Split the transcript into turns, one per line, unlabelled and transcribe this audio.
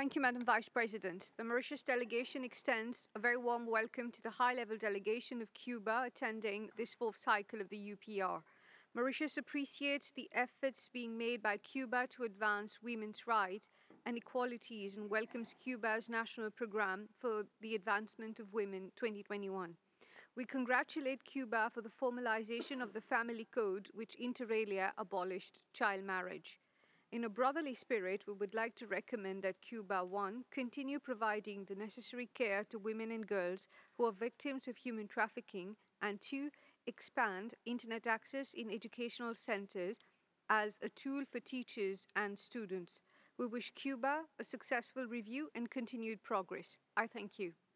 Thank you, Madam Vice President. The Mauritius delegation extends a very warm welcome to the high-level delegation of Cuba attending this fourth cycle of the UPR. Mauritius appreciates the efforts being made by Cuba to advance women's rights and equalities and welcomes Cuba's national program for the advancement of women 2021. We congratulate Cuba for the formalization of the family code, which inter alia abolished child marriage. In a brotherly spirit, we would like to recommend that Cuba, one, continue providing the necessary care to women and girls who are victims of human trafficking, and two, expand internet access in educational centers as a tool for teachers and students. We wish Cuba a successful review and continued progress. I thank you.